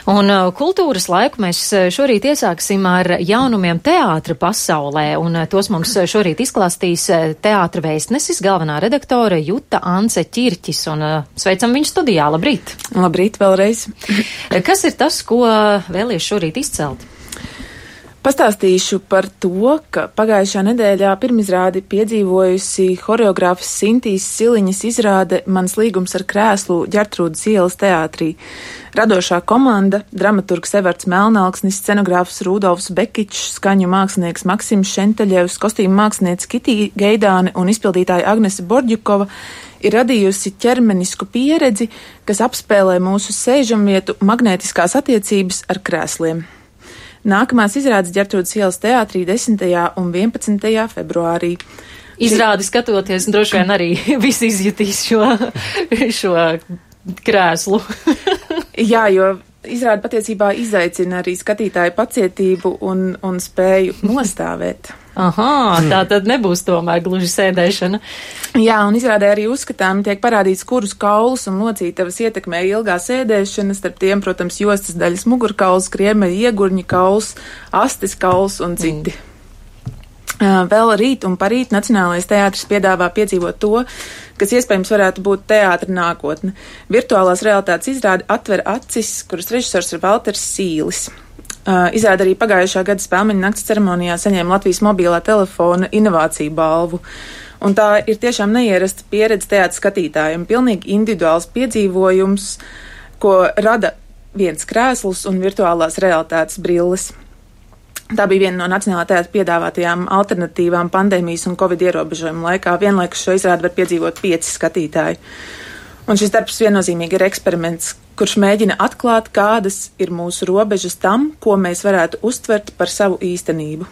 Un kultūras laiku mēs šorīt iesāksim ar jaunumiem teātra pasaulē, un tos mums šorīt izklāstīs teātra vēstnesis, galvenā redaktore Juta Ance Ķirķis, un sveicam viņu studijā. Labrīt! Labrīt vēlreiz! Kas ir tas, ko vēlies šorīt izcelt? Pastāstīšu par to, ka pagājušā nedēļā pirmizrādi piedzīvojusi horeogrāfas Sintīs Siliņas izrāde Mans līgums ar krēslu Ģertrūdas ielas teātrī. Radošā komanda, dramaturgs Everts Melnalksnis, scenogrāfs Rudolfs Bekičs, skaņu mākslinieks Maksims Šenteļevs, kostīmu māksliniece Kitī Geidāne un izpildītāja Agnese Borģukova ir radījusi ķermenisku pieredzi, kas apspēlē mūsu sēžamvietu magnētiskās attiecības ar krēsliem. Nākamās izrādes Ģertrūdas ielas teātrī 10. un 11. februārī. Izrādi skatoties, droši vien arī visi izjutīs šo krēslu. Jā, jo izrāde patiesībā izaicina arī skatītāju pacietību un spēju nostāvēt. Aha, tā tad nebūs tomēr gluži sēdēšana. Jā, un izrādē arī uzskatām tiek parādīts, kurus kaulus un locītavas ietekmē ilgā sēdēšana, starp tiem, protams, jostas daļas mugurkauls, kriemeļa iegurņa kauls, astes kauls un citi. Vēl rīt un parīt Nacionālais teātris piedāvā piedzīvot to, kas iespējams varētu būt teātra nākotne. Virtuālās realitātes izrāde Atver acis, kuras režisors ir Valters Sīlis. Izrāda arī pagājušā gada Spēlmeņa nakts ceremonijā saņēma Latvijas mobilā telefona inovāciju balvu. Un tā ir tiešām neierasta pieredze teātra skatītājiem, pilnīgi individuāls piedzīvojums, ko rada viens krēsls un virtuālās realitātes brilles. Tā bija viena no Nacionālā teātra piedāvātajām alternatīvām pandēmijas un covid ierobežojumu laikā. Vienlaikus šo izrādi var piedzīvot 5 skatītāji. Un šis darbs viennozīmīgi ir eksperiments, kurš mēģina atklāt, kādas ir mūsu robežas tam, ko mēs varētu uztvert par savu īstenību.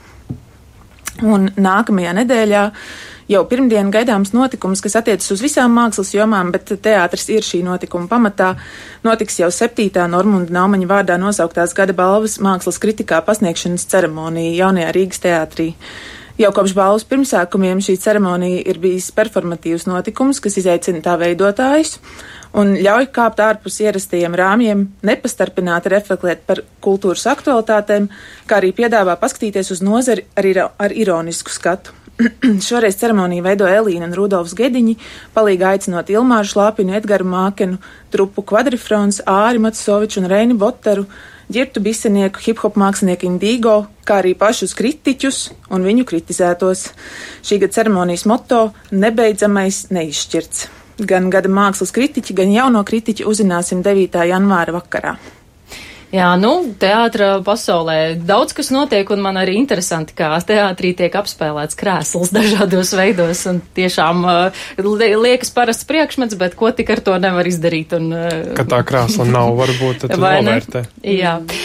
Un nākamajā nedēļā jau pirmdien gaidāms notikums, kas attiecas uz visām mākslas jomām, bet teātris ir šī notikuma pamatā, notiks jau 7. Normunda Naumaņa vārdā nosauktās gada balvas mākslas kritikā pasniegšanas ceremonija jaunajā Rīgas teātrī. Jau kopš balvas pirmsākumiem šī ceremonija ir bijis performatīvs notikums, kas izaicina tā veidotājus un ļauj kāpt ārpus ierastajiem rāmjiem, nepastarpināti reflektēt par kultūras aktualitātēm, kā arī piedāvā paskatīties uz nozari ar ironisku skatu. Šoreiz ceremoniju veido Elīna un Rudolfs Gediņi, palīgā aicinot Ilmāru Šlāpinu, Edgaru Mākenu, trupu Kvadrifrons, Āri Matsoviču un Reini Boteru, ģirtu bisenieku, hip-hop mākslinieku Indīgo, kā arī pašus kritiķus un viņu kritizētos. Šī gada ceremonijas moto - nebeidzamais neizšķirts. Gan gada mākslas kritiķi, gan jauno kritiķi uzzināsim 9. janvāra vakarā. Jā, teātra pasaulē daudz kas notiek, un man arī interesanti, kā teātrī tiek apspēlēts krēsls dažādos veidos, un tiešām liekas parasts priekšmets, bet ko tik ar to nevar izdarīt. Un, ka tā krēsla nav, varbūt tad novērtē. Jā.